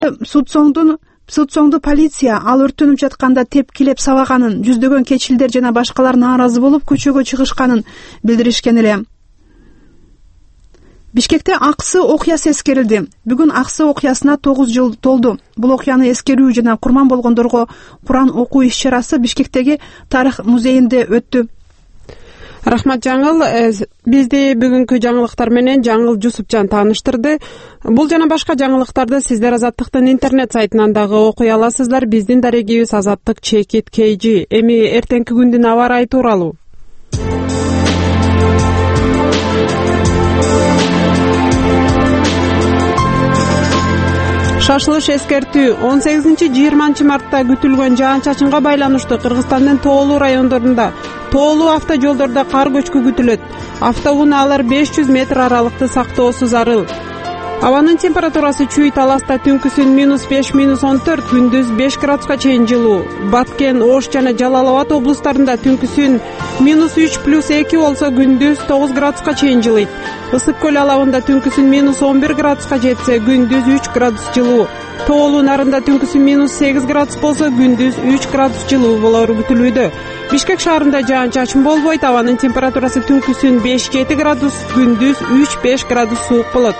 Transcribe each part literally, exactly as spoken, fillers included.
Судсоңдун Судсоңду полиция ал өрттөнүп жатканда тепкилеп сабаганын, жүздөгөн кечилдер жана башкалар нааразы болуп көчөгө чыгышканын билдиришкен эле. Бишкекте Аксы окуясы эскерилди. Бүгүн Аксы окуясына тогуз жыл толду. Бул окуяны эскерүү жана курман болгондорго Куран окуу иш-чарасы Бишкектеги тарых музейинде өттү. Рахмат Жаңыл, бизди бүгүнкү жаңылыктар менен Жаңыл Жусупжан тааныштырды. Бул жана башка жаңылыктарды сиздер Азаттыктын интернет сайтынан дагы окуй аласыздар. Биздин дарегибиз Азаттык чекит kg. Эми эртеңки күндүн аба ырайы тууралуу. Шашылыш эскертүү. он сегизинчи жыйырманчы мартта күтүлгөн жаан-чачынга байланыштуу Кыргызстандын тоолуу райондорунда тоолуу автожолдордо кар көчкү күтүлөт. Автоунаалар беш жүз метр аралыкты сактоосу зарыл. Абанын температурасы Чүй Таласта түнкүсүн минус беш минус он төрт, күндүз беш градуска чейин жылуу. Баткен, Ош жана Жалал Абад облустарында түнкүсүн минус үч плюс эки болсо, күндүз тогуз градуска чейин жылыйт. Ысык көл алабында түнкүсүн минус он бир градуска жетсе, күндүз үч градус жылуу. Тоолуу нарында түнкүсүн минус сегиз градус болсо, күндүз үч градус жылуу болору күтүлүүдө. Бишкек шаарында жаан-чачын болбойт. Абанын температурасы түнкүсүн беш жети градус, күндүз үч беш градус суук болот.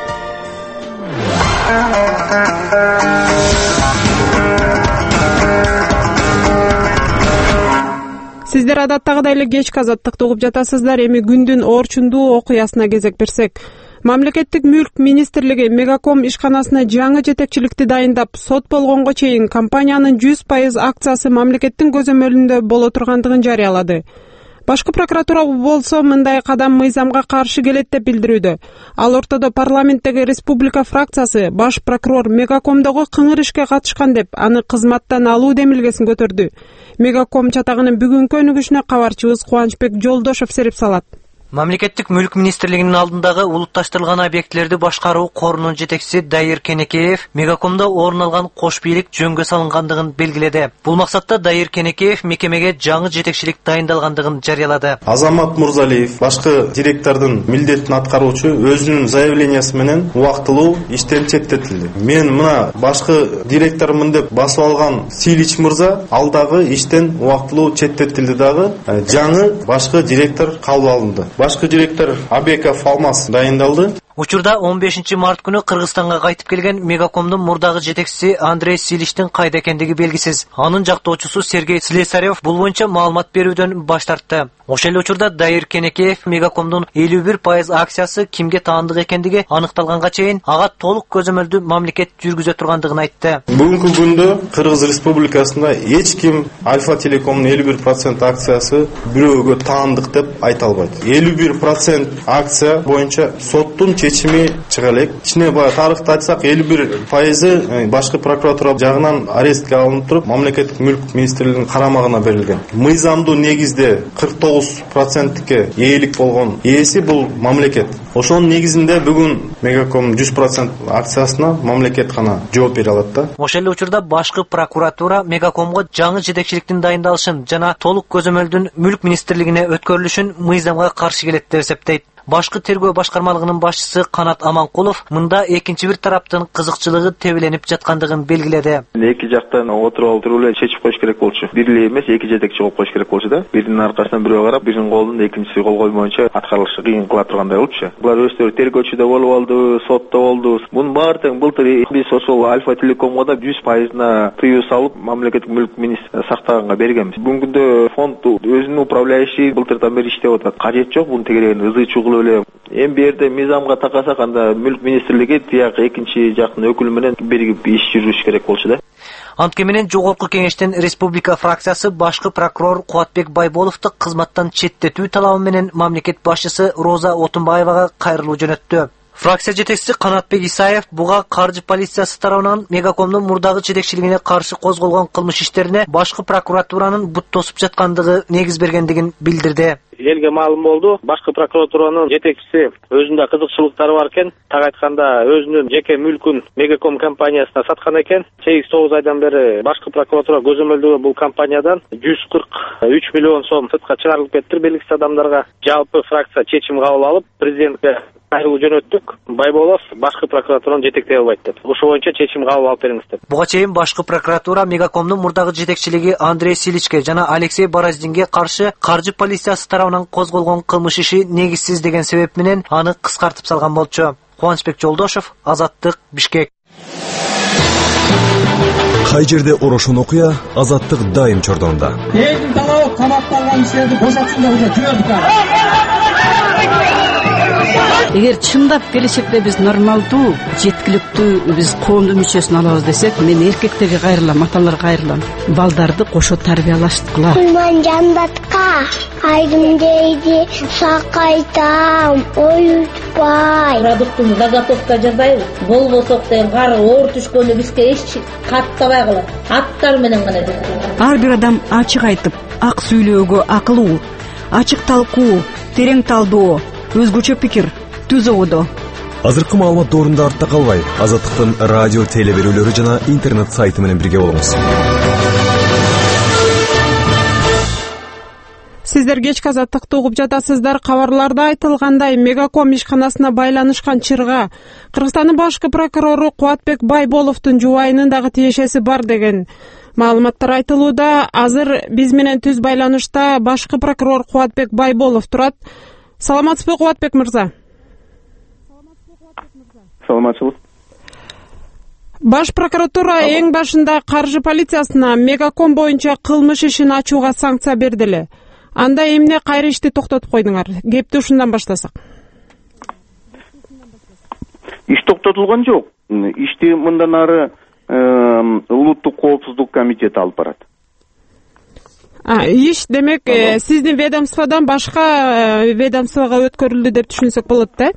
Сиздер адаттагыдай эле кечки Азаттыкты угуп жатасыздар. Эми күндүн орчундуу окуясына кезек берсек. Мамлекеттик мүлк министрлиги Мегаком ишканасына жаңы жетекчиликти дайындап, сот болгонго чейин компаниянын жүз пайыз акциясы мамлекеттин көзөмөлүндө боло тургандыгын жарыялады. Башкы прокуратура болсо мындай кадам мыйзамга каршы келет деп билдирүүдө. Ал ортодо парламенттеги республика фракциясы баш прокурор Мегакомдогу кыңыр ишке катышкан деп аны кызматтан алуу демилгесин көтөрдү. Мегаком чатагынын бүгүнкү өнүгүшүнө кабарчыбыз Кубанычбек Жолдошов серип салат. Мамлекеттик мүлк министрлигинин алдындагы улутташтырылган объектилерди башкаруу корунун жетекчиси Дайыр Кенекеев Мегакомдо орун алган кош бийлик жөнгө салынгандыгын белгиледи. Бул максатта Дайыр Кенекеев мекемеге жаңы жетекчилик дайындалгандыгын жарыялады. Азамат Мурзалиев башкы директордун милдетин аткаруучу өзүнүн заявлениясы менен убактылуу иштен четтетилди. Мен мына башкы директормун деп басып алган Силич мырза ал дагы иштен убактылуу четтетилди дагы. Жаңы башкы директор кабыл алынды. Башкы директор Абеков Алмаз дайындалды. Учурда он бешинчи март күнү Кыргызстанга кайтып келген Мегакомдун мурдагы жетекчиси Андрей Силичтин кайда экендиги белгисиз. Анын жактоочусу Сергей Слесарев бул боюнча маалымат берүүдөн баш тартты. Ошол эле учурда Дайыр Кенекеев Мегакомдун элүү бир пайыз акциясы кимге таандык экендиги аныкталганга чейин ага толук көзөмөлдү мамлекет жүргүзө тургандыгын айтты. Бүгүнкү күндө Кыргыз Республикасында эч ким Альфа Телекомдун элүү бир процент акциясы бирөөгө таандык деп айта албайт. элүү бир процент акция боюнча соттун чечими чыга элек. Ичине баа тарыхты айтсак, элүү бир пайызы башкы прокуратура жагынан арестке алынып туруп, мамлекеттик мүлк министрлигинин карамагына берилген. Мыйзамдуу негизде кырк тогуз процентке ээлик болгон ээси бул мамлекет. Ошонун негизинде бүгүн Мегаком жүз процент акциясына мамлекет гана жооп бере алат да. Ошол эле учурда башкы прокуратура Мегакомго жаңы жетекчиликтин дайындалышын жана толук көзөмөлдүн мүлк министрлигине өткөрүлүшүн мыйзамга каршы келет деп эсептейт. Башкы тергөө башкармалыгынын башчысы Канат Аманкулов мында экинчи бир тараптын кызыкчылыгы тебеленип жаткандыгын белгиледи. Эки жактан отуруп алып туруп эле чечип коюш керек болчу. Бир эле эмес, эки жетекчи коюп коюш керек болчу да. Биринин аркасынан бирөө карап, биринин колун экинчиси кол коймоюнча аткарылышы кыйын кыла тургандай болчу. Булар өздөрү тергөөчүдө болуп алды, сотто болду. Мунун баары тең былтыр биз ошол Альфа Телекомго да жүз пайызына тыюу салып, мамлекеттик мүлк министри сактаганга бергенбиз. Бүгүнкү күндө фонд өзүнүн управляющий былтырдан бери иштеп атат. Кажет жок мунун тегерегин ызы чугулуп эле. Эми бу жерде мыйзамга такасак, анда мүлк министрлиги тияк экинчи жактын өкүлү менен биригип иш жүргүзүш керек болчу да. Анткени менен жогорку кеңештин республика фракциясы башкы прокурор Кубатбек Байболовду кызматтан четтетүү талабы менен мамлекет башчысы Роза Отунбаевага кайрылуу жөнөттү. Фракция жетекчиси Канатбек Исаев буга каржы полициясы тарабынан Мегакомдун мурдагы жетекчилигине каршы козголгон кылмыш иштерине башкы прокуратуранын бут тосуп жаткандыгы негиз бергендигин билдирди. элге маалым болду. Башкы прокуратуранын жетекчиси өзүндө кызыкчылыктары бар экен. Так айтканда өзүнүн жеке мүлкүн Мегаком компаниясына саткан экен. сегиз тогуз айдан бери башкы прокуратура көзөмөлдөгө бул компаниядан жүз кырк үч миллион сом сыртка чыгарылып кетти белгисиз адамдарга. Жалпы фракция чечим кабыл алып, президентке кайрылуу жөнөттүк. Байболов башкы прокуратураны жетектей албайт деп. Ошо боюнча чечим кабыл алып бериңиз деп. Буга чейин башкы прокуратура Мегакомдун мурдагы жетекчилиги Андрей Силичке жана Алексей Бороздинге каршы каржы полициясы тарабынан козголгон кылмыш иши негизсиз деген себеп менен аны кыскартып салган болчу. Кубанычбек Жолдошев, Азаттык, Бишкек. Кай жерде орошон окуя, Азаттык дайым чордонда. Элдин талабы камакталган кишилерди бошотсун деп жүрдүк. Эгер чындап келечекте биз нормалдуу, жеткиликтүү биз коомдун мүчөсүн алабыз десек, мен эркектерге кайрылам, аталарга кайрылам. Балдарды кошо тарбиялаштыкыла. Кулман жандатка айрым дейди, сакайтам, оютпай. Продуктун заготовка жасайбыз. Болбосок деген кар оор түшкөндө бизге эч каттабай калат. Аттар менен гана жүрөт. Ар бир адам ачык айтып, ак сүйлөөгө акылуу, ачык талкуу, терең талдоо, өзгөчө пикир түз ободо. Азыркы маалымат доорунда артта калбай, Азаттыктын радио теле берүүлөрү жана интернет сайты менен бирге болуңуз. Сиздер кечки Азаттыкты угуп жатасыздар. Кабарларда айтылгандай, Мегаком ишканасына байланышкан чырга Кыргызстандын башкы прокурору Кубатбек Байболовдун жубайынын дагы тиешеси бар деген маалыматтар айтылууда. Азыр биз менен түз байланышта башкы прокурор Кубатбек Байболов турат. Саламатсызбы, Кубатбек мырза? Саламатчылык. Баш прокуратура эң башында каржы полициясына Мегаком боюнча кылмыш ишин ачууга санкция берди эле. Анда эмне кайра ишти токтотуп койдуңар? Кепти ушундан баштасак. Иш токтотулган жок. Ишти мындан ары улуттук коопсуздук комитети алып барат. А, иш демек э, сиздин ведомстводан башка э, ведомствого өткөрүлдү деп түшүнсөк болот да?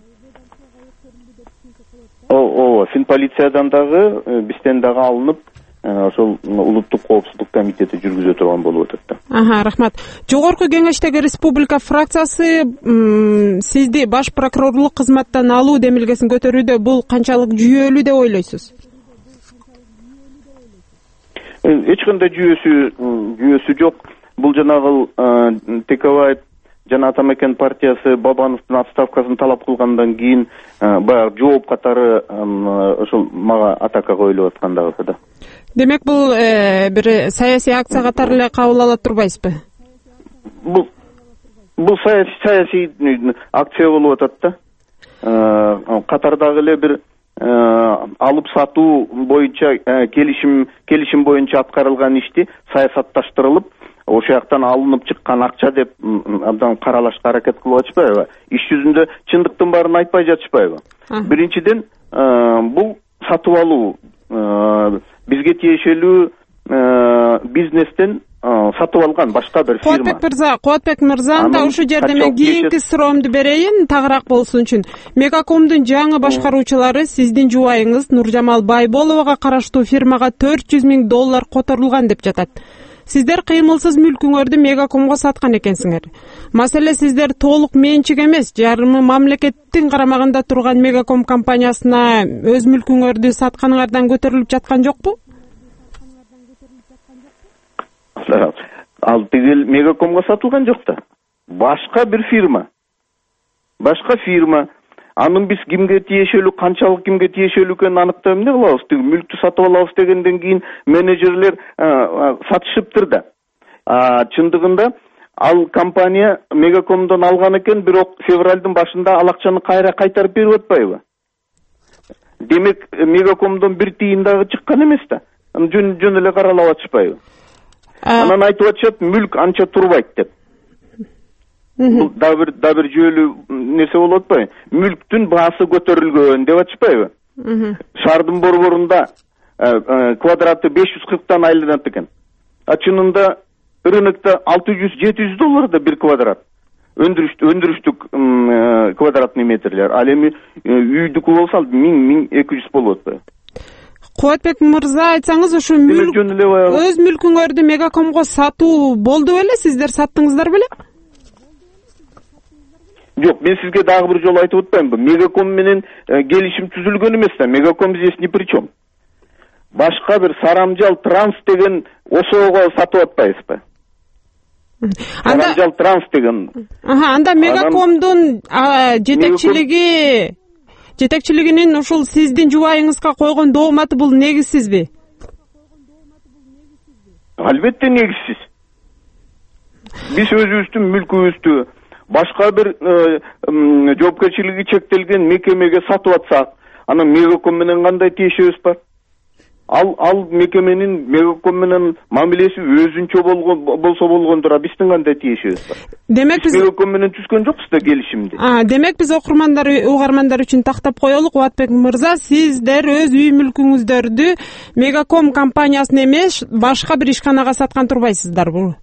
Ооба, Финполициядан дагы бизден дагы алынып, ошол улуттук коопсуздук комитети жүргүзө турган болуп атат да. Аха, рахмат. Жогорку кеңештеги республика фракциясы сизди баш прокурорлук кызматтан алуу демилгесин көтөрүүдө бул канчалык жүйөлүү деп ойлойсуз? Эч кандай жүйөсү жүйөсү жок. Бул жанагы Текебаев жана Атамекен партиясы Бабановдун отставкасын талап кылгандан кийин баягы жооп катары ошол мага атака коюлуп аткандагы да. Демек бул бир саясий акция катары эле кабыл ала турбайсызбы? Бул бул саясий акция болуп атат да. Катардагы эле бир алып сатуу боюнча келишим келишим боюнча аткарылган ишти саясатташтырылып, ошол жактан алынып чыккан акча деп абдан каралашка аракет кылып атышпайбы? Иш жүзүндө чындыктын баарын айтпай жатышпайбы? Биринчиден, бул сатып алуу бизге тиешелүү бизнестен сатып алган башка бир фирма. Кубатбек мырза, Кубатбек мырза, анда ушул жерде мен кийинки суроомду берейин, тагыраак болсун үчүн. Мегакомдун жаңы башкаруучулары сиздин жубайыңыз Нуржамал Байболовага караштуу фирмага төрт жүз миң доллар которулган деп жатат. Сиздер кыймылсыз мүлкүңөрдү Мегакомго саткан экенсиңер. Маселе сиздер толук менчик эмес, жарымы мамлекеттин карамагында турган Мегаком компаниясына өз мүлкүңөрдү сатканыңардан көтөрүлүп жаткан жокпу? Ал тигил Мегакомго сатылган жок да. Башка бир фирма. Башка фирма. Анын биз кимге тиешелүү, канчалык кимге тиешелүү экенин аныктап эмне кылабыз? Тиг мүлктү сатып алабыз дегенден кийин менеджерлер сатышыптыр да. Чындыгында ал компания Мегакомдон алган экен, бирок февралдын башында ал акчаны кайра кайтарып берип атпайбы? Демек Мегакомдон бир тиын дагы чыккан эмес да. Жөн жөн эле каралап атышпайбы? Анан айтып атышат, мүлк анча турбайт деп. Бул да бир да бир жүйөлүү нерсе болуп атпайбы? Мүлктүн баасы көтөрүлгөн деп атышпайбы? Шаардын борборунда квадраты беш жүз кырктан айланат экен. А чынында рынокто алты жүз жети жүз доллар да бир квадрат. Өндүрүштүк өндүрүштүк квадратный метрлер. Ал эми үйдүкү болсо миң миң эки жүз болуп атпайбы? Кубатбек мырза, айтсаңыз, ушу мүлк өз мүлкүңөрдү Мегакомго сатуу болду беле? Сиздер саттыңыздар беле? Жок, мен сизге дагы бир жолу айтып атпаймынбы? Мегаком менен келишим түзүлгөн эмес да. Мегаком здесь ни при чем. Башка бир Сарамжал Транс деген ошого сатып атпайбызбы? Сарамжал Транс деген. Аха, анда Мегакомдун жетекчилиги жетекчилигинин ушул сиздин жубайыңызга койгон дооматы бул негизсизби? Албетте негизсиз. Биз өзүбүздүн мүлкүбүздү башка бир жоопкерчилиги чектелген мекемеге сатып атсак, анан Мегаком менен кандай тиешебиз бар? Ал ал мекеменин Мегаком менен мамилеси өзүнчө болгон болсо болгондур, биздин кандай тиешебиз бар? Демек биз Мегаком менен түзгөн жокпуз да келишимди. А, демек биз окурмандар, угармандар үчүн тактап коелук. Кубатбек мырза, сиздер өз үй мүлкүңүздөрдү Мегаком компаниясына эмес, башка бир ишканага саткан турбайсыздарбы?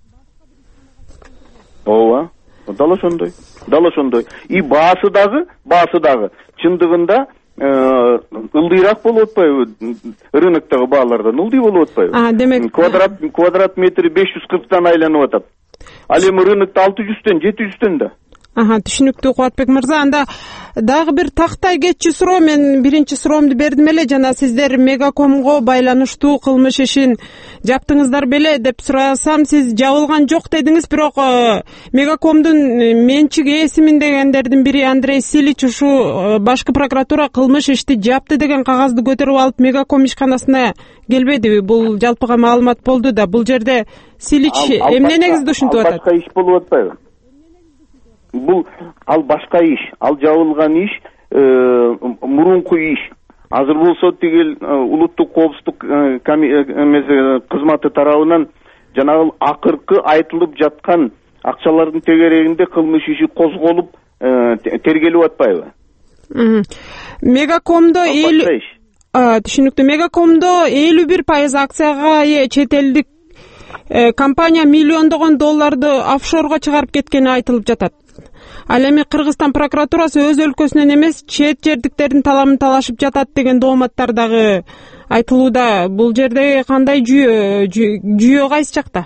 Ооба, дал ошондой. Дал ошондой. И баасы дагы, баасы дагы чындыгында ылдыйраак болуп атпайбы? Рыноктогу баалардан ылдый болуп атпайбы? А, демек квадрат квадрат метри беш жүз кырктан айланып атат. Ал эми рынокто алты жүздөн, жети жүздөн да. Аха, түшүнүктүү Кубатбек мырза. Анда дагы бир тактай кетчү суроо. Мен биринчи суроомду бердим эле, жана сиздер Мегакомго байланыштуу кылмыш ишин жаптыңыздар беле деп сурасам, сиз жабылган жок дедиңиз, бирок Мегакомдун менчик ээсимин дегендердин бири Андрей Силич ушу башкы прокуратура кылмыш ишти жапты деген кагазды көтөрүп алып Мегаком ишканасына келбедиби? Бул жалпыга маалымат болду да. Бул жерде Силич эмне негизде ушинтип атат? Башка иш болуп атпайбы? Бул ал башка иш, ал жабылган иш мурунку иш. Азыр болсо тигил улуттук коопсуздук кызматы тарабынан жанагы акыркы айтылып жаткан акчалардын тегерегинде кылмыш иши козголуп тергелип атпайбы? Мегакомдо түшүнүктүү. Мегакомдо элүү бир пайыз акцияга ээ чет элдик компания миллиондогон долларды офшорго чыгарып кеткени айтылып жатат. Ал эми Кыргызстан прокуратурасы өз өлкөсүнөн эмес, чет жердиктердин таламын талашып жатат деген дооматтар дагы айтылууда. Бул жерде кандай жүйө жүйө кайсы жакта?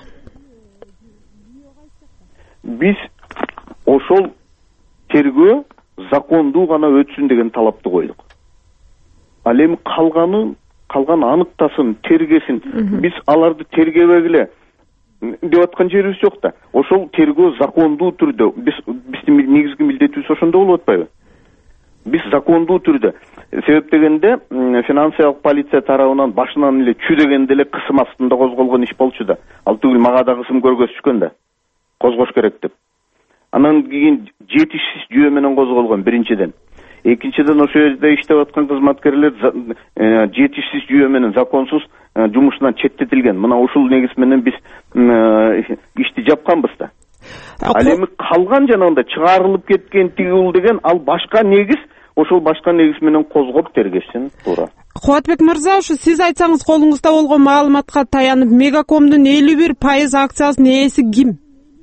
Биз ошол тергөө закондуу гана өтсүн деген талапты койдук. Ал эми калганы, калган аныктасын, тергесин. Биз аларды тергебегиле деп аткан жерибиз жок да. Ошол тергөө закондуу түрдө, биз биздин негизги милдетибиз ошондо болуп атпайбы? Биз закондуу түрдө. Себеп дегенде финансылык полиция тарабынан башынан эле чү дегенде эле кысым астында козголгон иш болчу да. Ал түгүл мага да кысым көргөзүшкөн да. Козгош керек деп. Анан кийин жетишсиз жүйө менен козголгон биринчиден. Экинчиден ошол жерде иштеп аткан кызматкерлер жетишсиз жүйө менен законсуз жумушунан четтетилген. Мына ушул негиз менен биз ишти жапканбыз да. Ал эми калган жанагында чыгарылып кеткен тигил деген ал башка негиз, ошол башка негиз менен козгоп тергешсин туура. Кубатбек мырза, ушу сиз айтсаңыз колуңузда болгон маалыматка таянып, Мегакомдун элүү бир пайыз акциясынын ээси ким?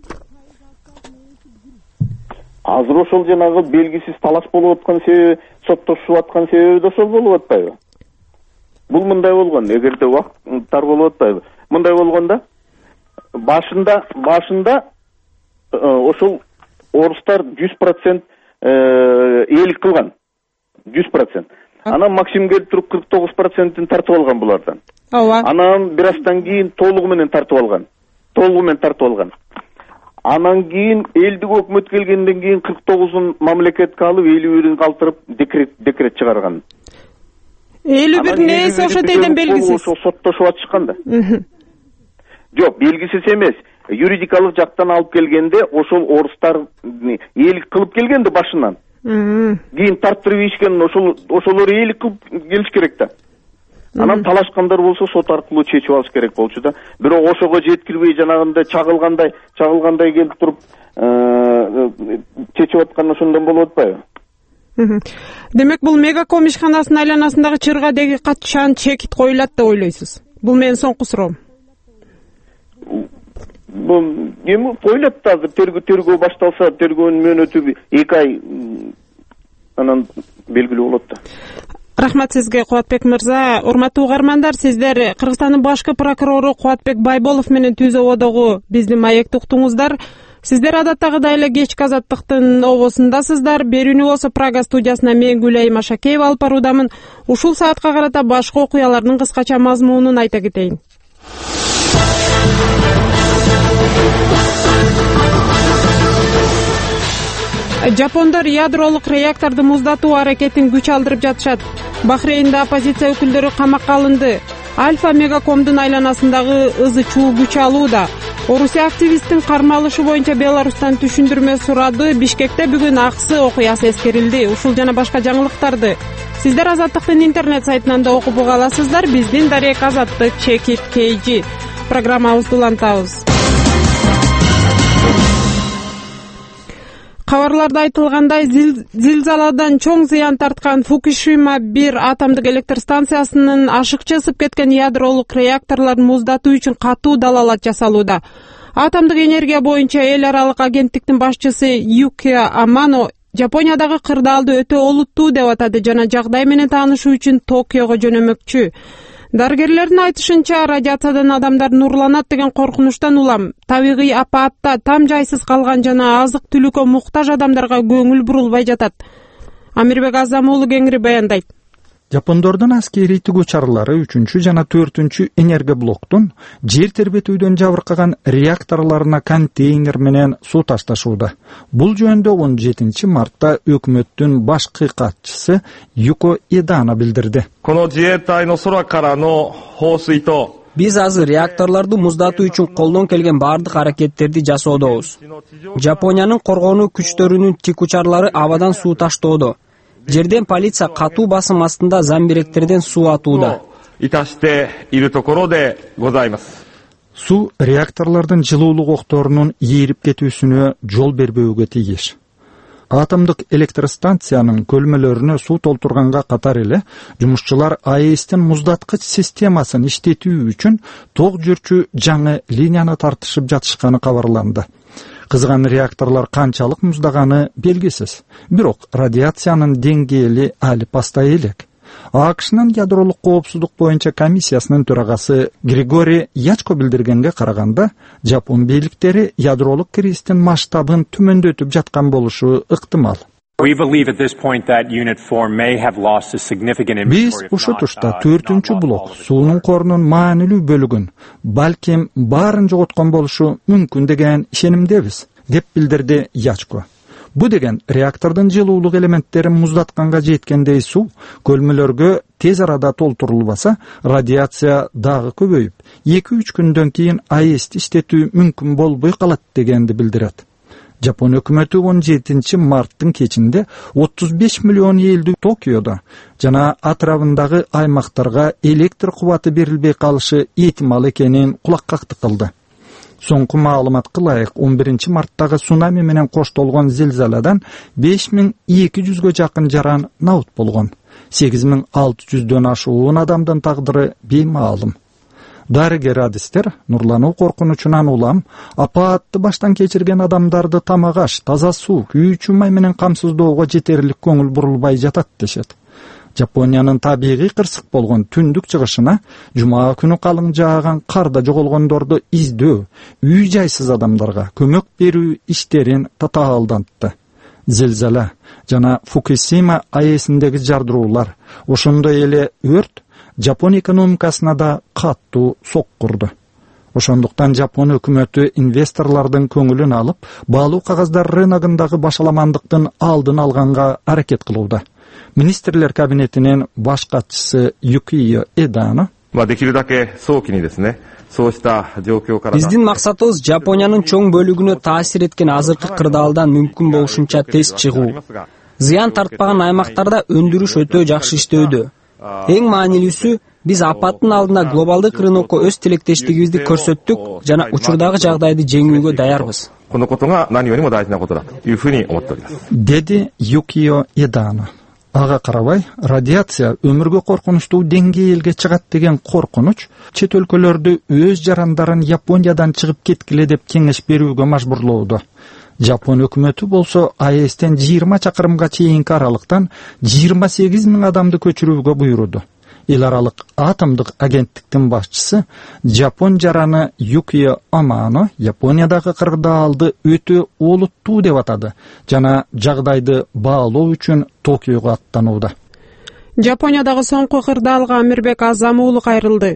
Азыр ошол жанагы белгисиз талаш болуп аткан себеби, соттошуп аткан себеби да ошол болуп атпайбы? Бул мындай болгон, эгерде убакыттар болуп атпайбы? Мындай болгондо башында башында ошол орустар жүз процент ээлик кылган. жүз процент. Анан Максим келип туруп кырк тогуз процентин тартып алган булардан. Ооба. Анан бир аздан кийин толугу менен тартып алган. Толугу менен тартып алган. Анан кийин элдик өкмөт келгенден кийин кырк тогузун мамлекетке алып, элүү бирин калтырып декрет декрет чыгарган. элүү бир нээси ошо дейден белгисиз. Ошо соттошуп атышкан да. Жок, белгисиз эмес. Юридикалык жактан алып келгенде ошол орустар ээлик кылып келгенди башынан. Кийин тарттырып ишкен ошол ошолор ээлик кылып келиш керек да. Анан талашкандар болсо сот аркылуу чечип алыш керек болчу да. Бирок ошого жеткирбей жанагындай чагылгандай, чагылгандай келип туруп чечип аткан ошондон болуп атпайбы? Демек бул Мегаком ишканасынын айланасындагы чырга деги качан чекит коюлат деп ойлойсуз? Бул менин соңку суроом. Бул эми коюлат да, азыр тергөө тергөө башталса, тергөөнүн мөөнөтү эки ай анан белгилүү болот да. Рахмат сизге, Кубатбек мырза. Урматтуу угармандар, сиздер Кыргызстандын башкы прокурору Кубатбек Байболов менен түз ободогу биздин маекти уктуңуздар. Сиздер адаттагыдай эле кечки азаттыктын обосундасыздар. Берүүнү болсо Прага студиясына мен Гүлайым Ашакеева алып баруудамын. Ушул саатка карата башка окуялардын кыскача мазмунун айта кетейин. Жапондор ядролук реакторду муздатуу аракетин күч алдырып жатышат. Бахрейнде оппозиция өкүлдөрү камакка алынды. Альфа мегакомдун айланасындагы ызы чуу күч алууда. Орусия активисттин кармалышы боюнча Беларустан түшүндүрмө сурады. Бишкекте бүгүн аксы окуясы эскерилди. Ушул жана башка жаңылыктарды сиздер Азаттыктын интернет сайтынан да окуп уга аласыздар. Биздин дарек Азаттык чекит кейжи программабызды улантабыз. Кабарларда айтылгандай, зилзаладан чоң зыян тарткан Фукушима бир атомдук электр станциясынын ашыкча ысып кеткен ядролук реакторлорун муздатуу үчүн катуу далаалат жасалууда. Атомдук энергия боюнча эл аралык агенттиктин башчысы Юкия Амано Жапониядагы кырдаалды өтө олуттуу деп атады жана жагдай менен таанышуу үчүн Токиого жөнөмөкчү. Дарыгерлердин айтышынча, радиациядан адамдар нурланат деген коркунучтан улам табигый апаатта там жайсыз калган жана азык түлүккө муктаж адамдарга көңүл бурулбай жатат. Амирбек Азам уулу кеңири баяндайт. Жапондордун аскерий тигүү чаралары үчүнчү жана төртүнчү энергоблоктун жер тербетүүдөн жабыркаган реакторлоруна контейнер менен суу ташташууда. Бул жөнүндө он жетинчи мартта өкмөттүн башкы катчысы Юко Эдана билдирди. Биз азыр реакторлорду муздатуу үчүн колдон келген бардык аракеттерди жасоодобуз. Жапониянын коргонуу күчтөрүнүн тикучарлары абадан суу таштоодо. Жерден полиция катуу басым астында замбиректерден суу атууда. Суу реакторлордун жылуулук окторунун ээрип кетүүсүнө жол бербөөгө тийиш. Атомдук электростанциянын көлмөлөрүнө суу толтурганга катар эле жумушчулар АЭСтин муздаткыч системасын иштетүү үчүн ток жүрчү жаңы линияны тартышып жатышканы кабарланды. Кызган реакторлор канчалык муздаганы белгисиз. Бирок радиациянын деңгээли али пастай элек. АКШнын ядролук коопсуздук боюнча комиссиясынын төрагасы Григорий Ячко билдиргенге караганда, Жапон бийликтери ядролук кризистин масштабын төмөндөтүп жаткан болушу ыктымал. Биз ушул тушта төртүнчү блок суунун корунун маанилүү бөлүгүн, балким баарын жоготкон болушу мүмкүн деген ишенимдебиз, деп билдирди Ячко. Бу деген реактордун жылуулук элементтерин муздатканга жеткендей суу көлмөлөргө тез арада толтурулбаса, радиация дагы көбөйүп, эки үч күндөн кийин АЭСти иштетүү мүмкүн болбой калат дегенди билдирет. Жапон өкмөтү он жетинчи марттын кечинде отуз беш миллион элдүү Токиодо жана атрабындагы аймактарга электр кубаты берилбей калышы этимал экенин кулаккактык кылды. Соңку маалыматка ылайык он биринчи марттагы цунами менен коштолгон зилзаладан беш миң эки жүзгө жакын жаран наут болгон. сегиз миң алты жүздөн ашуун адамдын тагдыры беймаалым. Дарыгер адистер нурлануу коркунучунан улам апаатты баштан кечирген адамдарды тамак аш, таза суу, күйүүчү май менен камсыздоого жетерлик көңүл бурулбай жатат дешет. Жапониянын табигый кырсык болгон түндүк чыгышына жума күнү калың жааган карда жоголгондорду издөө, үй жайсыз адамдарга көмөк берүү иштерин татаалдантты. Зилзала жана Фукусима АЭСиндеги жардыруулар, ошондой эле өрт Жапон экономикасына да каттуу соккурду. Ошондуктан Жапон өкмөтү инвесторлордун көңүлүн алып, баалуу кагаздар рыногундагы башаламандыктын алдын алганга аракет кылууда. Министрлер кабинетинин баш катчысы Юкио Эдана биздин максатыбыз Жапониянын чоң бөлүгүнө таасир эткен азыркы кырдаалдан мүмкүн болушунча тез чыгуу. Зыян тартпаган аймактарда өндүрүш өтө жакшы иштөөдө. Эң маанилүүсү, биз апаттын алдында глобалдык рынокко өз тилектештигибизди көрсөттүк жана учурдагы жагдайды жеңүүгө даярбыз. Деди Юкио Эдана. Ага карабай, радиация өмүргө коркунучтуу деңгээлге чыгат деген коркунуч чет өлкөлөрдү өз жарандарын Япониядан чыгып кеткиле деп кеңеш берүүгө мажбурлоодо. Жапон өкмөтү болсо АЭСтен жыйырма чакырымга чейинки аралыктан жыйырма сегиз миң адамды көчүрүүгө буйруду. эл аралык атомдук агенттиктин башчысы Жапон жараны Юкио Амано Япониядагы кырдаалды өтө олуттуу деп атады жана жагдайды баалоо үчүн Токиого аттанууда. Жапониядагы соңку кырдаалга Амирбек Азам уулу кайрылды.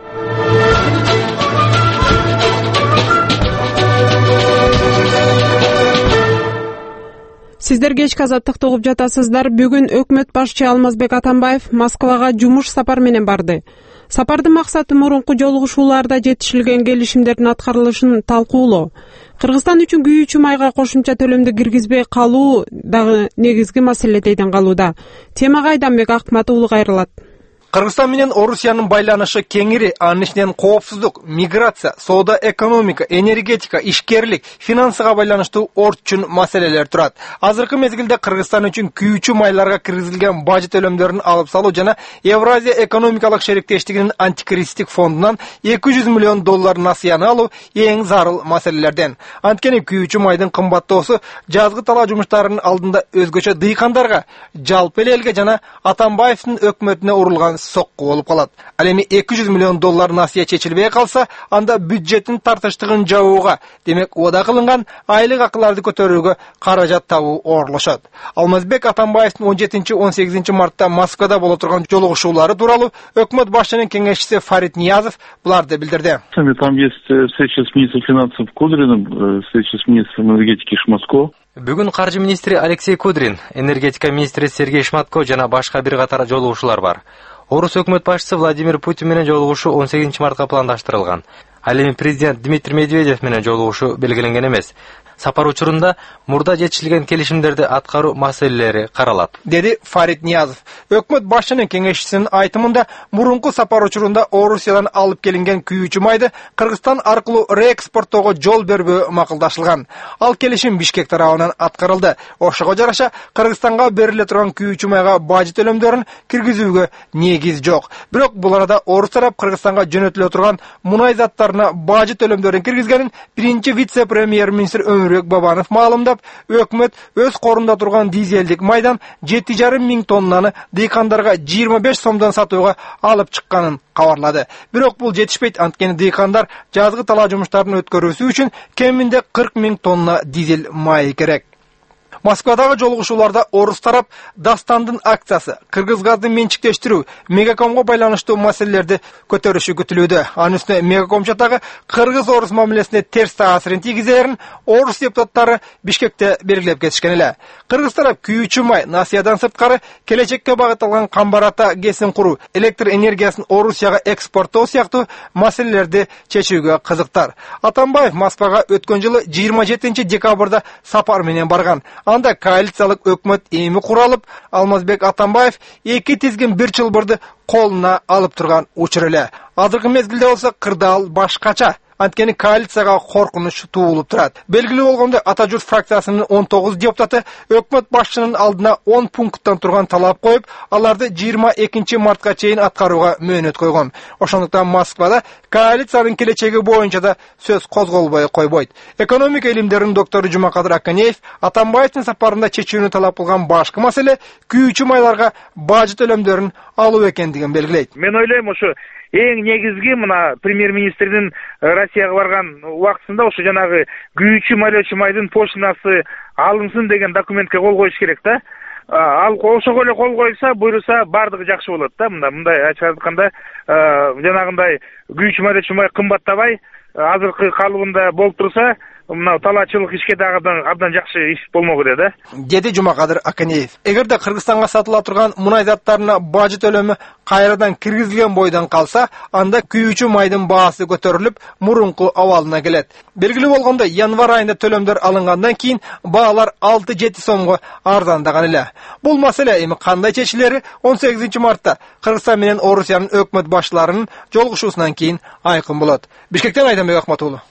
Сиздер кечки азаттыкты угуп жатасыздар. Бүгүн өкмөт башчы Алмазбек Атамбаев Москвага жумуш сапар менен барды. Сапардын максаты мурунку жолугушууларда жетишилген келишимдердин аткарылышын талкуулоо. Кыргызстан үчүн күйүүчү майга кошумча төлөмдү киргизбей калуу дагы негизги маселе дейден калууда. Темага Айданбек Акмат уулу кайрылат. Кыргызстан менен Орусиянын байланышы кеңири, анын ичинен коопсуздук, миграция, соода, экономика, энергетика, ишкерлик, финансыга байланыштуу орчун маселелер турат. Азыркы мезгилде Кыргызстан үчүн күйүүчү майларга киргизилген бажы төлөмдөрүн алып салуу жана Евразия экономикалык шериктештигинин антикризистик фондунан эки жүз миллион доллар насыяны алуу эң зарыл маселелерден. Анткени күйүүчү майдын кымбаттоосу жазгы талаа жумуштарынын алдында өзгөчө дыйкандарга, жалпы элге жана Атамбаевдин өкмөтүнө урулган сокку болуп калат. Ал эми эки жүз миллион доллар насыя чечилбей калса, анда бюджеттин тартыштыгын жабууга, демек ода кылынган айлык акыларды көтөрүүгө каражат табуу оорлошот. Алмазбек Атамбаевдин он жетинчи он сегизинчи мартта Москвада боло турган жолугушуулары тууралуу өкмөт башчынын кеңешчиси Фарид Ниязов буларды билдирди. Там есть встреча с министром финансов Кудриным, встреча с министром энергетики Шматко. Бүгүн каржы министри Алексей Кудрин, энергетика министри Сергей Шматко жана башка бир катар жолугушуулар бар. Орус өкмөт башчысы Владимир Путин менен жолугушуу он сегизинчи мартка пландаштырылган. Ал эми президент Дмитрий Медведев менен жолугушуу белгиленген эмес. Сапар учурунда мурда жетишилген келишимдерди аткаруу маселелери каралат, деди Фарид Ниязов. Өкмөт башчынын кеңешчисинин айтымында мурунку сапар учурунда Орусиядан алып келинген күйүүчү майды Кыргызстан аркылуу реэкспорттоого жол бербөө макулдашылган. Ал келишим Бишкек тарабынан аткарылды. Ошого жараша Кыргызстанга бериле турган күйүүчү майга бажы төлөмдөрүн киргизүүгө негиз жок. Бирок бул арада Орус тарап Кыргызстанга жөнөтүлө турган мунай заттарына бажы төлөмдөрүн киргизгенин биринчи вице-премьер-министр Өмүрбек Бабанов маалымдап, өкмөт өз корунда турган дизелдик майдан жети жарым миң тоннаны дыйкандарга жыйырма беш сомдон сатууга алып чыкканын кабарлады. Бирок бул жетишпейт, анткени дыйкандар жазгы талаа жумуштарын өткөрүүсү үчүн кеминде кырк миң тонна дизель майы керек. Москвадагы жолугушууларда Орус тарап Дастандын акциясы, Кыргыз газды менчиктештирүү, Мегакомго байланыштуу маселелерди көтөрүшү күтүлүүдө. Анын үстүнө Мегаком чатагы Кыргыз-Орус мамилесине терс таасирин тийгизерин Орус депутаттары Бишкекте белгилеп кетишкен эле. Кыргыз тарап күйүүчү май, насыядан сырткары келечекке багытталган камбар ата гэсин куруу, электр энергиясын Орусияга экспорттоо сыяктуу маселелерди чечүүгө кызыктар. Атамбаев Москвага өткөн жылы жыйырма жетинчи декабрда сапар менен барган. Анда коалициялык өкмөт эми куралып, Алмазбек Атамбаев эки тизгин бир чылбырды колуна алып турган учур эле. Азыркы мезгилде болсо кырдаал башкача. Анткени коалицияга коркунуч туулуп турат. Белгилүү болгондой, Ата журт фракциясынын он тогуз депутаты өкмөт башчынын алдына он пункттан турган талап коюп, аларды жыйырма экинчи мартка чейин аткарууга мөөнөт койгон. Ошондуктан Москвада коалициянын келечеги боюнча да сөз козголбой койбойт. Экономика илимдеринин доктору Жумакадыр Аканеев Атамбаевдин сапарында чечүүнү талап кылган башкы маселе күйүүчү майларга бажы төлөмдөрүн алуу экендигин белгилейт. Мен ойлойм, ошо эң негизги мына премьер-министрдин Россияга барган убактысында ошо жанагы күйүүчү майлоочу майдын пошлинасы алынсын деген документке кол коюш керек да. Ал ошого эле кол коюлса, буйруса бардыгы жакшы болот да. Мында мындай ачык айтканда жанагындай күйүүчү майлоочу май кымбаттабай азыркы калыбында болуп турса, мына талаачылык ишке дагы абдан жакшы иш болмок эле да, деди Жумакадыр Аканеев. Эгерде Кыргызстанга сатыла турган мунай заттарына бажы төлөмү кайрадан киргизилген бойдон калса, анда күйүүчү майдын баасы көтөрүлүп, мурунку абалына келет. Белгилүү болгондой, январь айында төлөмдөр алынгандан кийин баалар алты жети сомго арзандаган эле. Бул маселе эми кандай чечилери он сегизинчи мартта Кыргызстан менен Орусиянын өкмөт башчыларынын жолугушуусунан кийин айкын болот. Бишкектен Айданбек Акмат уулу.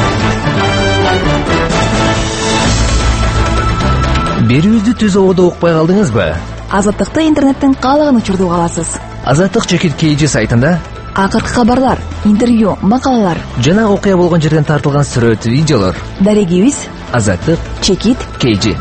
Берүүбүздү түз ободо укпай калдыңызбы? Азаттыкты интернеттен каалаган учурда уга аласыз. Азаттык чекит кейжи сайтында акыркы кабарлар, интервью, макалалар жана окуя болгон жерден тартылган сүрөт, видеолор. Дарегибиз Азаттык чекит кейжи.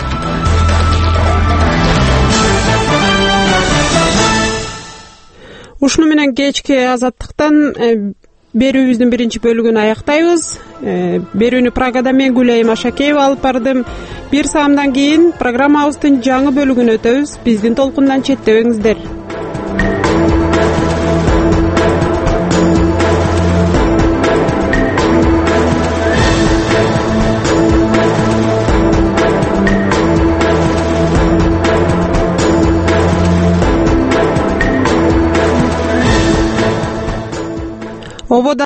Ушуну менен кечки Азаттыктан берүүбүздүн биринчи бөлүгүн аяктайбыз. Берүүнү Прагада мен Гүлайым Ашакеева алып бардым. Бир саамдан кийин программабыздын жаңы бөлүгүнө өтөбүз. Биздин толкундан четтебеңиздер.